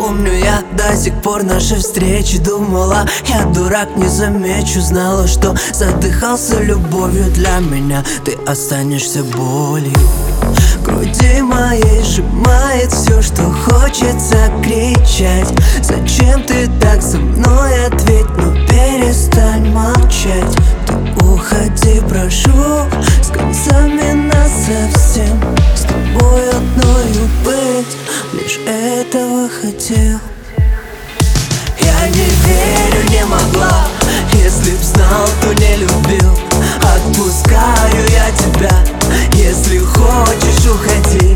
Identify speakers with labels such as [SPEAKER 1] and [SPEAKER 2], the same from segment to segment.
[SPEAKER 1] Помню я до сих пор нашей встречи. Думала, я дурак, не замечу. Знала, что задыхался любовью для меня. Ты останешься болью. В груди моей сжимает все, что хочется кричать. Зачем ты так со мной? Ответь, ну перестань молчать. Ты уходи, прошу, с концами насовсем. С тобой одною быть, лишь этого хотел. Я не верю, не могла. Если б знал, то не любил. Отпускаю я тебя. Если хочешь, уходи.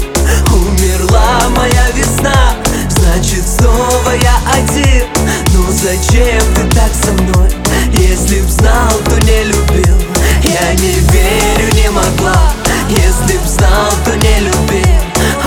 [SPEAKER 1] Умерла моя весна, значит снова я один. Ну зачем ты так со мной? Если б знал, то не любил. Я не верю, не могла. Если б знал, то не любил.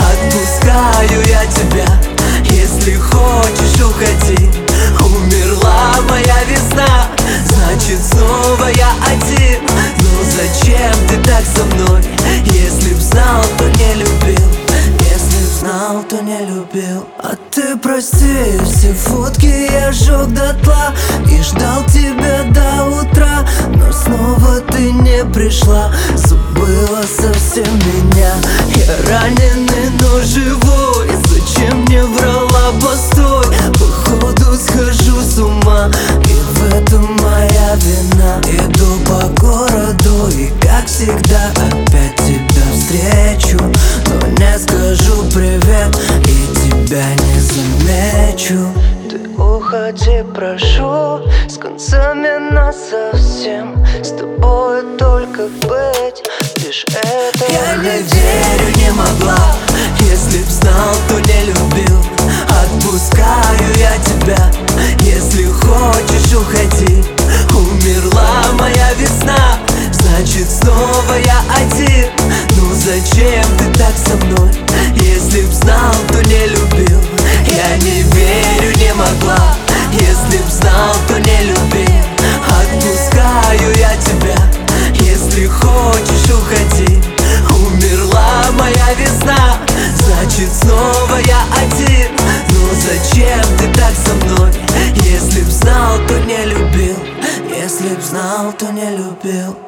[SPEAKER 1] Отпускаю я тебя. Если хочешь, уходи. Умерла моя весна, значит снова я один. Ну зачем ты так со мной? Если б знал, то не любил. Если б знал, то не любил. А ты прости, все фотки я жег дотла и ждал тебя до утра. Но снова ты не пришла, забыла совсем меня. Я раненый, но живой. Зачем мне врала, постой? Походу схожу с ума, и в этом моя вина. Иду по городу и, как всегда, опять тебя встречу. Но не скажу привет и тебя не замечу. Ты уходи, прошу, с концами насовсем. С тобой только быть, лишь это я не верю, не могла. Если б знал, то не любил. Отпускаю я тебя. Если хочешь, уходи. Умерла моя весна, значит снова я один. Ну зачем ты так со мной? Если б знал, то не любил. Я не верю, не могла. Если б знал, то не любил. Отпускаю я тебя. Если хочешь, уходи. Умерла моя весна, значит снова я один. Ну зачем ты так со мной? Если б знал, то не любил. Если б знал, то не любил.